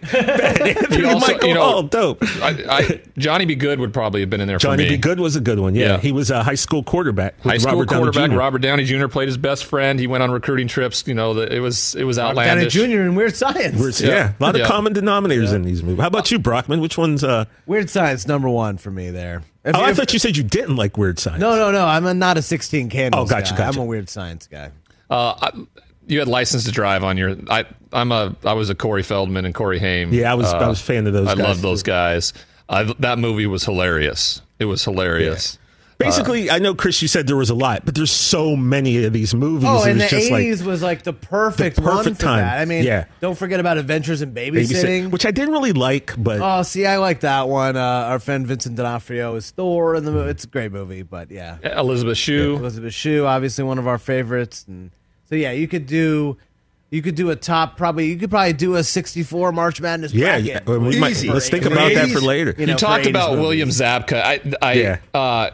Anthony also- Michael you know, Hall, dope. I, I, Johnny B. Good would probably have been in there Johnny for me. B. Good was a good one. Yeah, Yeah. he was a high school quarterback. with High school Robert Downey quarterback Junior Robert Downey Junior played his best friend. He went on recruiting trips. You know, the, it was it was Downey outlandish. Junior in Weird Science. Weird- yeah. Yeah. a lot of Yeah. common denominators in these movies. How about you, Brockman? Which one's? Uh... Weird Science, number one for me there. If- Oh, I if- thought you said you didn't like Weird Science. No, no, no. I'm a, not a sixteen Candles Oh, gotcha, guy. gotcha. I'm a Weird Science guy. Uh, I, you had License to Drive on your. I I'm a I was a Corey Feldman and Corey Haim. Yeah, I was- I was a fan of those I guys, love those too. guys. I, that movie was hilarious. It was hilarious. Basically, I know, Chris, you said there was a lot, but there's so many of these movies. Oh, it and was the just like eighties was like the perfect, the one perfect for time. that. I mean, Yeah. don't forget about Adventures in Babysit- Babysitting. which I didn't really like, but Oh, see, I like that one. Uh, our friend Vincent D'Onofrio is Thor in the movie. It's a great movie, but yeah. Elizabeth Shue. Elizabeth Shue, obviously one of our favorites. And so yeah, you could do you could do a top probably you could probably do a sixty-four March Madness yeah, bracket. yeah. Well, we might, Easy. let's think For about that eighties, for later. you know, You for talked eighties about movies. William Zabka. I I Yeah. uh,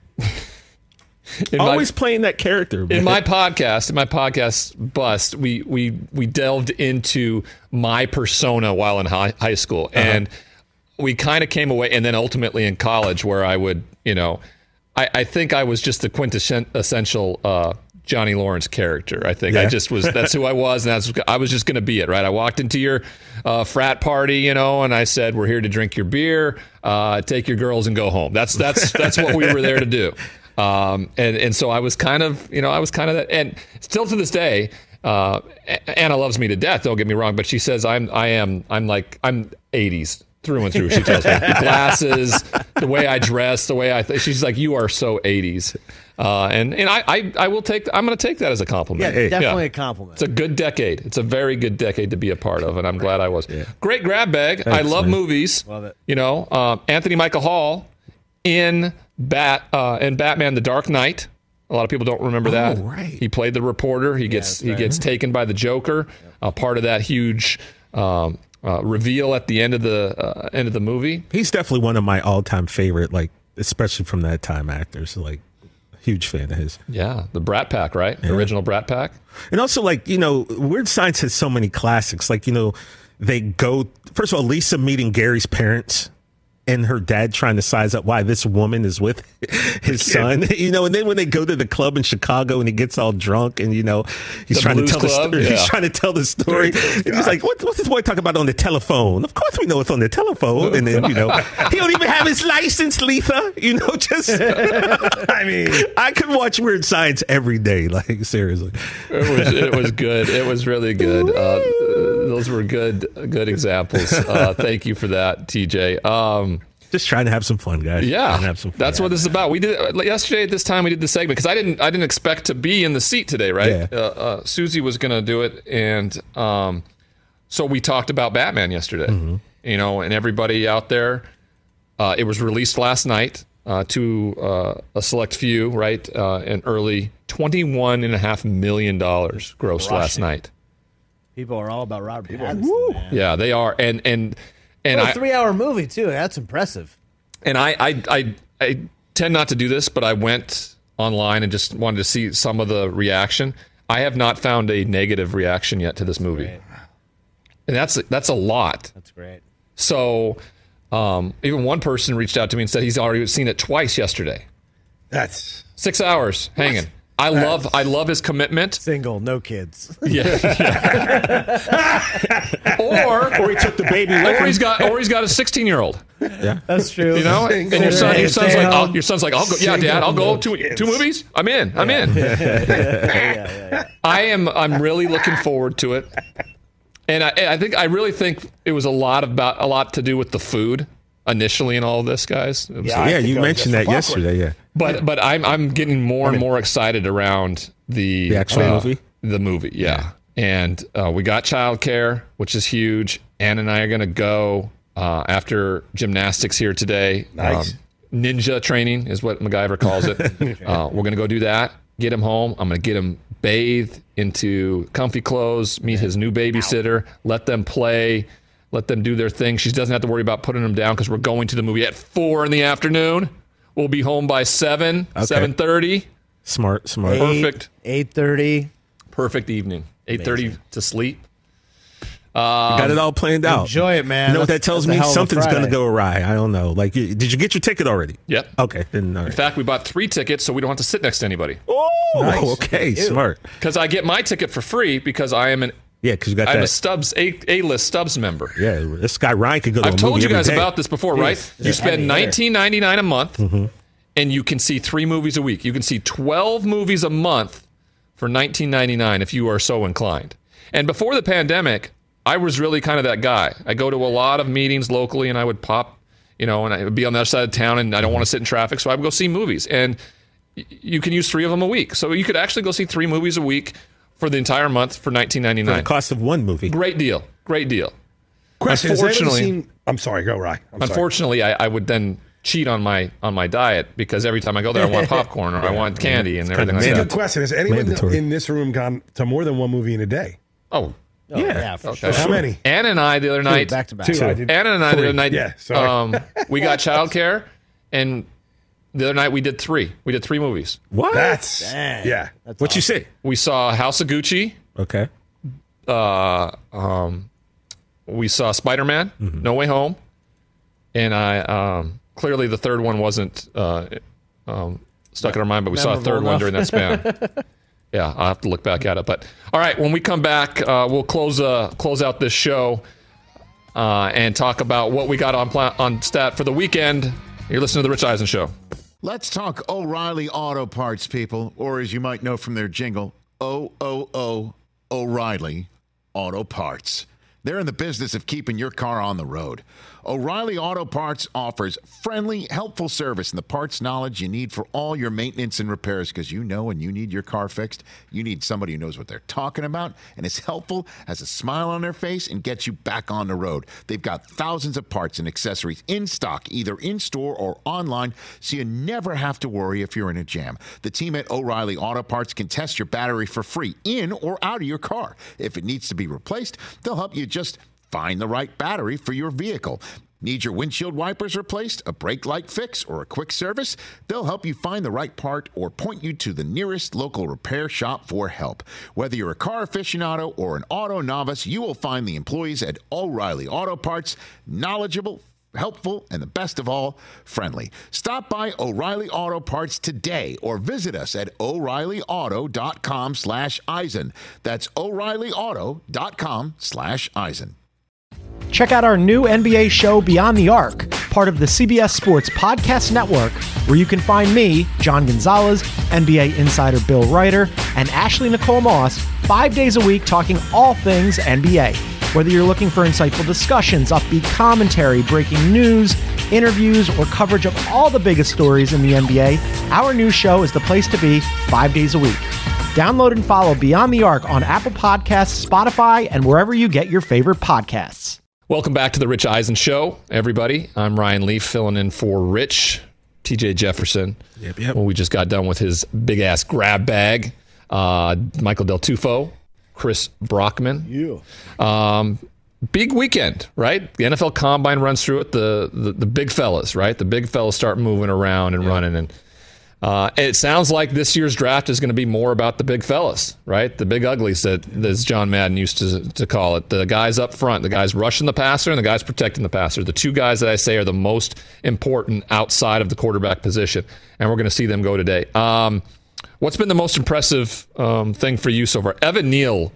in my- Always playing that character. in man. my podcast, in my podcast bust, we we we delved into my persona while in high, high school, Uh-huh. and we kind of came away, and then ultimately in college, where I would, you know, I, I think I was just the quintessential uh, Johnny Lawrence character. I think I Yeah. just was. That's who I was, and that's I was just going to be it, right? I walked into your uh, frat party, you know, and I said, "We're here to drink your beer, uh, take your girls, and go home." That's that's that's what we were there to do. Um, and, and so I was kind of, you know, I was kind of that, and still to this day, uh, Anna loves me to death. Don't get me wrong, but she says I'm, I am, I'm like, I'm eighties through and through. She tells me the glasses, the way I dress, the way I, th- she's like, you are so eighties. Uh, and, and I, I, I will take, I'm going to take that as a compliment. Yeah, definitely a compliment. It's a good decade. It's a very good decade to be a part of, and I'm glad I was. Great grab bag. I Thanks, love man. movies. Love it. You know, um, Anthony Michael Hall in Bat uh, in Batman: The Dark Knight. A lot of people don't remember that. right. He played the reporter. He gets that's he right. gets taken by the Joker. Uh, part of that huge um, uh, reveal at the end of the uh, end of the movie. He's definitely one of my all-time favorite, like especially from that time actors. Like Huge fan of his. Yeah, the Brat Pack, right? The Yeah. original Brat Pack. And also, like, you know, Weird Science has so many classics. Like, you know, they go, first of all, Lisa meeting Gary's parents and her dad trying to size up why this woman is with his son, you know, and then when they go to the club in Chicago and he gets all drunk and, you know, he's The trying to Blues tell the Club? story. Yeah. He's trying to tell the story. And he's like, what, what's this boy talking about on the telephone? Of course we know it's on the telephone. And then, you know, he don't even have his license, Letha. You know, just, I mean, I could watch Weird Science every day. Like, seriously. It was it was good. It was really good. Uh, those were good good examples. Uh, thank you for that, T J. Um, Just trying to have some fun, guys. Yeah, Trying to have some fun. that's what this is about. We did uh, yesterday at this time. We did the segment because I didn't I didn't expect to be in the seat today. Right? Yeah. Uh, uh, Susie was going to do it, and um, so we talked about Batman yesterday. Mm-hmm. You know, and everybody out there. Uh, it was released last night uh, to uh, a select few. Right? Uh, and early twenty-one and a half million dollars gross last night. People are all about Robert Pattinson. Man. Yeah, they are, and and and What I, a three-hour movie too. That's impressive. And I, I, I, I tend not to do this, but I went online and just wanted to see some of the reaction. I have not found a negative reaction yet to this movie, Great. and that's that's a lot. That's great. So, um, even one person reached out to me and said he's already seen it twice yesterday. That's Six hours hanging. I love I love his commitment. Single, no kids. Yeah. yeah. or Or he took the baby with or him. he's got or he's got a sixteen year old. Yeah. That's true. You know, and your son, your son's like, I'll, your son's like, I'll go. Yeah, Dad, I'll go. Two, two movies. I'm in. I'm in. yeah, yeah, yeah. I am. I'm really looking forward to it, and I, I think I really think it was a lot about a lot to do with the food initially in all of this, guys. It was- Yeah, I Yeah, think you I was mentioned just that a yesterday. Yeah. but but I'm I'm getting more and more excited around the The actual uh, movie? The movie, yeah. And uh, we got childcare, which is huge. Ann and I are going to go uh, after gymnastics here today. Nice. Um, ninja training is what MacGyver calls it. uh, we're going to go do that. Get him home. I'm going to get him bathed into comfy clothes. Meet his new babysitter. Let them play. Let them do their thing. She doesn't have to worry about putting them down because we're going to the movie at four in the afternoon. We'll be home by seven, Okay. seven thirty. Smart, smart. Eight, Perfect. Eight thirty. Perfect evening. Eight thirty to sleep. Got it all planned out. Enjoy it, man. You know what that That's- tells that's a me? hell of a Something's going to Friday. go awry. I don't know. Like, you, did you get your ticket already? Yep. Okay. Then, all In right. fact, we bought three tickets so we don't have to sit next to anybody. Oh, Nice. okay. Smart. Because I get my ticket for free because I am an Yeah, because you got I'm a that. Stubbs A A list Stubbs member. Yeah, this guy Ryan could go to I've a told movie you every guys day. about this before, right? You heavy spend hitter. nineteen ninety-nine a month, and you can see three movies a week. You can see twelve movies a month for nineteen ninety-nine if you are so inclined. And before the pandemic, I was really kind of that guy. I go to a lot of meetings locally, and I would pop, you know, and I would be on the other side of town, and I don't want to sit in traffic, so I would go see movies. And y- you can use three of them a week. So you could actually go see three movies a week for the entire month for nineteen For ninety-nine. the cost of one movie. Great deal. Great deal. question. Has anyone Unfortunately- seen, I'm sorry. Go Rye. I'm sorry. Unfortunately, I, I would then cheat on my on my diet because every time I go there, I want popcorn or I want candy and everything like Good that. question. Has anyone Mandatory. in this room gone to more than one movie in a day? Oh, Oh, yeah, for okay. sure. How many? Anna and I the other night. Back to back. Two. I did. Anna and I the Three. other night. Yeah, sorry. Um, we got childcare, and the other night we did three. We did three movies. What? That's Dang. yeah. That's what you awesome. say? We saw House of Gucci. Okay. Uh, um, we saw Spider Man, No Way Home, and I um, clearly the third one wasn't uh, um, stuck in our mind, but we saw a Memorable third one enough. during that span. Yeah, I'll have to look back at it. But all right, when we come back, uh, we'll close uh, close out this show uh, and talk about what we got on pla- on stat for the weekend. You're listening to the Rich Eisen Show. Let's talk O'Reilly Auto Parts, people, or as you might know from their jingle, O O O O'Reilly Auto Parts. They're in the business of keeping your car on the road. O'Reilly Auto Parts offers friendly, helpful service and the parts knowledge you need for all your maintenance and repairs, because you know when you need your car fixed, you need somebody who knows what they're talking about and is helpful, has a smile on their face, and gets you back on the road. They've got thousands of parts and accessories in stock, either in-store or online, so you never have to worry if you're in a jam. The team at O'Reilly Auto Parts can test your battery for free in or out of your car. If it needs to be replaced, they'll help you just find the right battery for your vehicle. Need your windshield wipers replaced, a brake light fix, or a quick service? They'll help you find the right part or point you to the nearest local repair shop for help. Whether you're a car aficionado or an auto novice, you will find the employees at O'Reilly Auto Parts knowledgeable, helpful, and the best of all, friendly. Stop by O'Reilly Auto Parts today or visit us at O'Reilly Auto dot com slash Eisen. That's O'Reilly Auto dot com slash Eisen. Check out our new N B A show, Beyond the Arc, part of the C B S Sports Podcast Network, where you can find me, John Gonzalez, N B A insider Bill Ryder, and Ashley Nicole Moss, five days a week talking all things N B A. Whether you're looking for insightful discussions, upbeat commentary, breaking news, interviews, or coverage of all the biggest stories in the N B A, our new show is the place to be five days a week. Download and follow Beyond the Arc on Apple Podcasts, Spotify, and wherever you get your favorite podcasts. Welcome back to the Rich Eisen Show, everybody. I'm Ryan Leaf, filling in for Rich, T J Jefferson. Yep, yep. Well, we just got done with his big-ass grab bag. Uh, Michael Del Tufo, Chris Brockman. You. Um, big weekend, right? The N F L Combine runs through it. The the, the big fellas, right? The big fellas start moving around and yeah. running. And uh, it sounds like this year's draft is going to be more about the big fellas, right? The big uglies, that as John Madden used to, to call it. The guys up front, the guys rushing the passer and the guys protecting the passer. The two guys that I say are the most important outside of the quarterback position. And we're going to see them go today. Um, what's been the most impressive um, thing for you so far? Evan Neal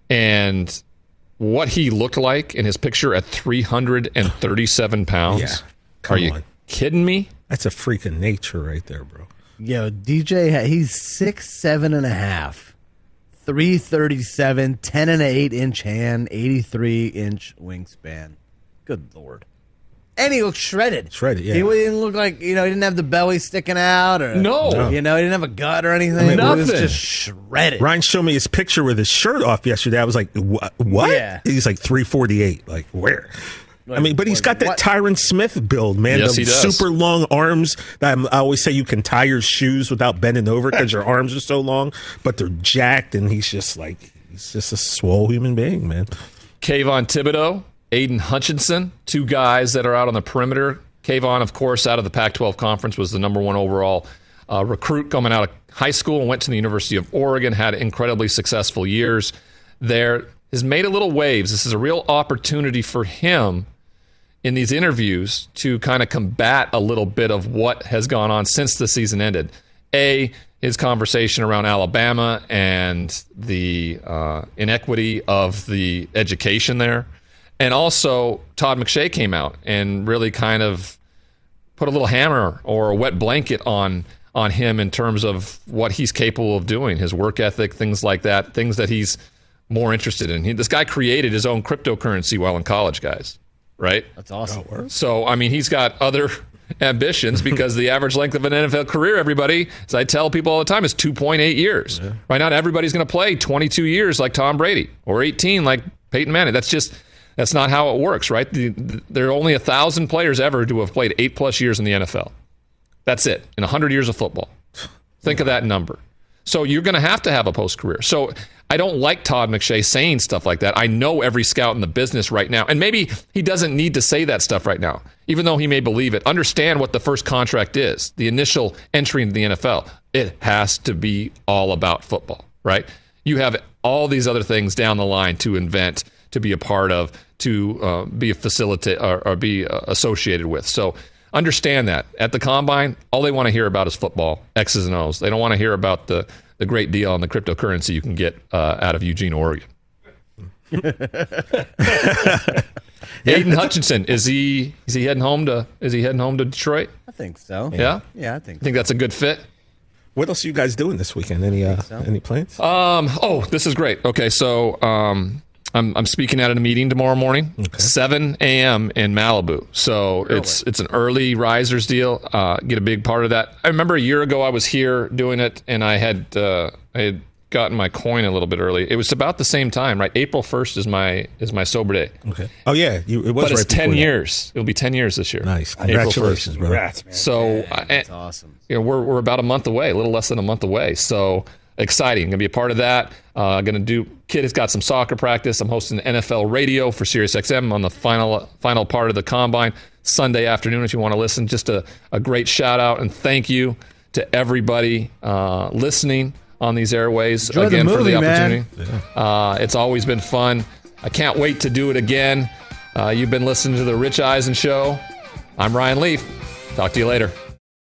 and what he looked like in his picture at three hundred thirty-seven pounds. Yeah, Are you on. kidding me? That's a freak of nature right there, bro. Yo, D J, he's six, seven and a half, three thirty-seven, ten and an eight inch hand, eighty-three inch wingspan. Good Lord. And he looked shredded. Shredded, yeah. He didn't look like, you know, he didn't have the belly sticking out. Or, no. You know, he didn't have a gut or anything. I mean, Nothing. He was just shredded. Ryan showed me his picture with his shirt off yesterday. I was like, what? what? Yeah. He's like three forty-eight. Like, where? I mean, but he's got that what? Tyron Smith build, man. Yes, the he does. super long arms. That I always say you can tie your shoes without bending over because your arms are so long, but they're jacked, and he's just like, he's just a swole human being, man. Kayvon Thibodeau, Aiden Hutchinson, two guys that are out on the perimeter. Kayvon, of course, out of the Pac twelve conference, was the number one overall uh, recruit coming out of high school and went to the University of Oregon, had incredibly successful years there. Has made a little waves. This is a real opportunity for him in these interviews to kind of combat a little bit of what has gone on since the season ended. A, his conversation around Alabama and the uh, inequity of the education there. And also, Todd McShay came out and really kind of put a little hammer or a wet blanket on on him in terms of what he's capable of doing, his work ethic, things like that, things that he's more interested in. He, this guy created his own cryptocurrency while in college, guys. Right? That's awesome. So, I mean, he's got other ambitions because the average length of an N F L career, everybody, as I tell people all the time, is two point eight years. Yeah. Right now, everybody's going to play twenty-two years like Tom Brady or eighteen like Peyton Manning. That's just, that's not how it works, right? The, the, there are only one thousand players ever to have played eight plus years in the N F L. That's it, in one hundred years of football. Think of that number. So you're going to have to have a post-career. So I don't like Todd McShay saying stuff like that. I know every scout in the business right now, and maybe he doesn't need to say that stuff right now, even though he may believe it. Understand what the first contract is, the initial entry into the N F L. It has to be all about football, right? You have all these other things down the line to invent, to be a part of, to uh, be a facilitate or, or be uh, associated with. So understand that. At the Combine, all they want to hear about is football, X's and O's. They don't want to hear about the, the great deal on the cryptocurrency you can get uh, out of Eugene, Oregon. Aiden Hutchinson, is he is he heading home to is he heading home to Detroit? I think so. Yeah? Yeah, I think so. Think that's a good fit? What else are you guys doing this weekend? Any uh, so. any plans? Um, oh, this is great. Okay, so um, I'm I'm speaking at a meeting tomorrow morning, okay. seven a.m. in Malibu. So really? it's it's an early risers deal. Uh, get a big part of that. I remember a year ago I was here doing it, and I had uh, I had gotten my coin a little bit early. It was about the same time, right? April first is my is my sober day. Okay. Oh yeah, you, it was. But right it's ten that. years. It'll be ten years this year. Nice. Congratulations, bro. Congrats, man. So yeah, that's awesome. You know, we're we're about a month away, a little less than a month away. So exciting. Going to be a part of that. Uh, going to do. Kid has got some soccer practice. I'm hosting N F L radio for SiriusXM on the final final part of the combine Sunday afternoon. If you want to listen, just a, a great shout out and thank you to everybody uh, listening on these airways. Enjoy again the movie, for the opportunity. Man. Uh, it's always been fun. I can't wait to do it again. Uh, you've been listening to the Rich Eisen Show. I'm Ryan Leaf. Talk to you later.